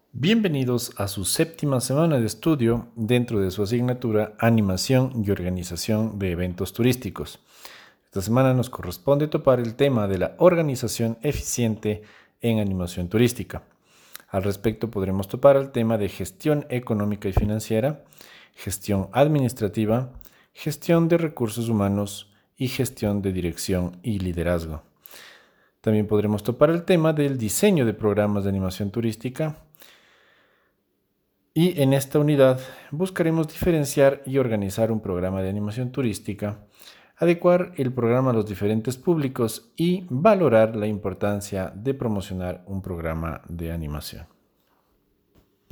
Bienvenidos a su séptima semana de estudio dentro de su asignatura Animación y Organización de Eventos Turísticos. Esta semana nos corresponde topar el tema de la organización eficiente en animación turística. Al respecto podremos topar el tema de gestión económica y financiera, gestión administrativa, gestión de recursos humanos y gestión de dirección y liderazgo. También podremos topar el tema del diseño de programas de animación turística. Y en esta unidad buscaremos diferenciar y organizar un programa de animación turística, adecuar el programa a los diferentes públicos y valorar la importancia de promocionar un programa de animación.